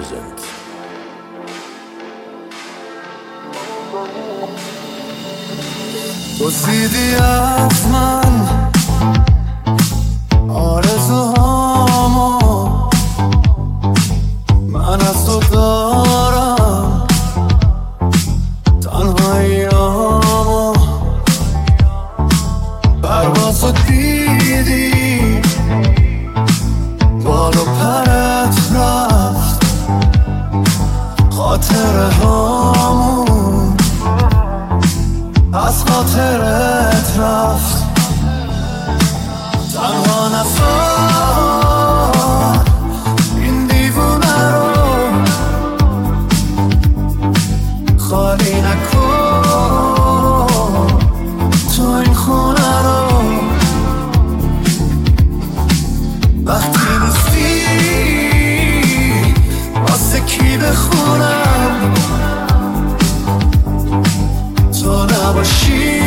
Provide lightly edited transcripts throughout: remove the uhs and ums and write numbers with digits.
present. دزدیدی از من آرزوهامو، من از تو دارم تنهاییامو. پروازو دیدی بال و پرت رفت، خاطره هامون از خاطرت رفت. تنها نذار این دیوونه رو، خالی نکن تو این خونه رو. وقتی نیستی واسه کی بخونم، تو نباشی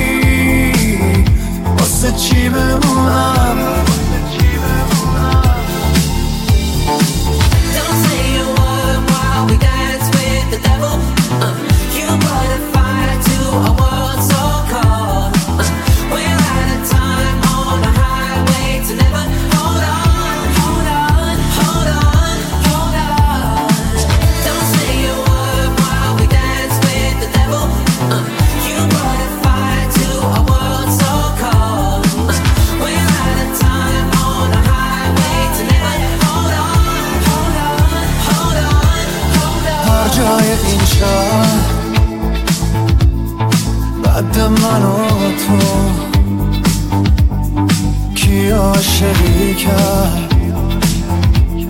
واسه چی بمونم. Don't say a word while we dance with the devil. You brought a fire to a world so cold. We're out of time on the highway to never. Hold on, hold on, hold on, hold on. Don't say a word while we dance with the devil. You brought a fire to a world so cold. We're out of time on the highway to never. Hold on, hold on, hold on, hold on. هر جای این شهر بعد من و تو کی عاشقی کرد؟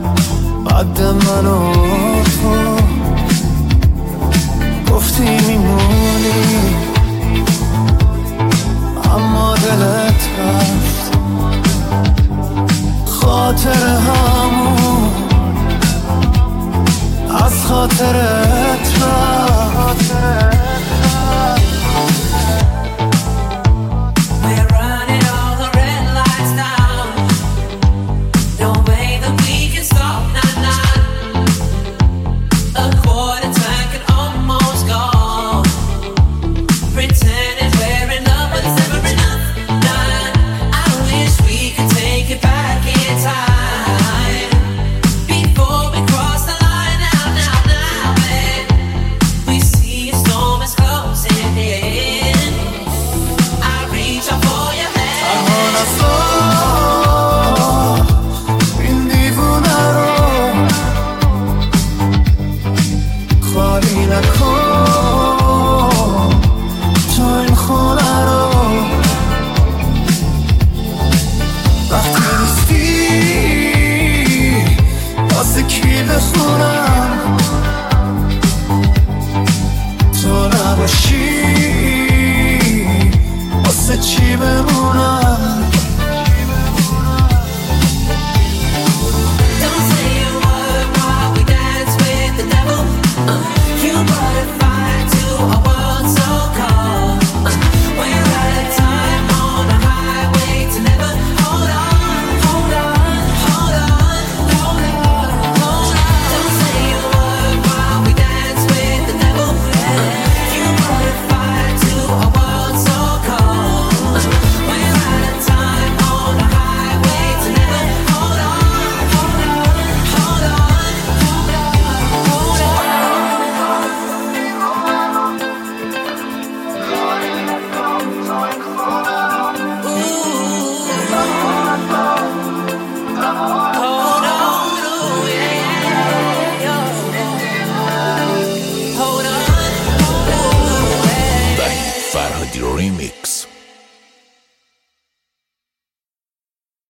بعد من و تو گفتیم این